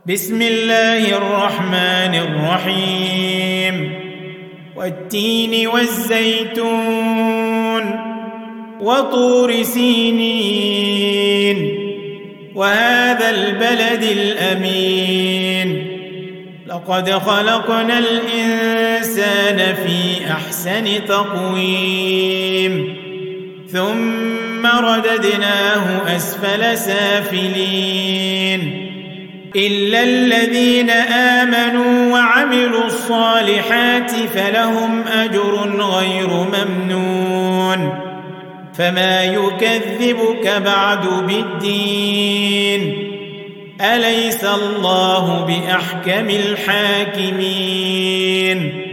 بسم الله الرحمن الرحيم والتين والزيتون وطور سينين وهذا البلد الأمين لقد خلقنا الإنسان في أحسن تقويم ثم رددناه أسفل سافلين إلا الذين آمنوا وعملوا الصالحات فلهم أجر غير ممنون فما يكذبك بعد بالدين أليس الله بأحكم الحاكمين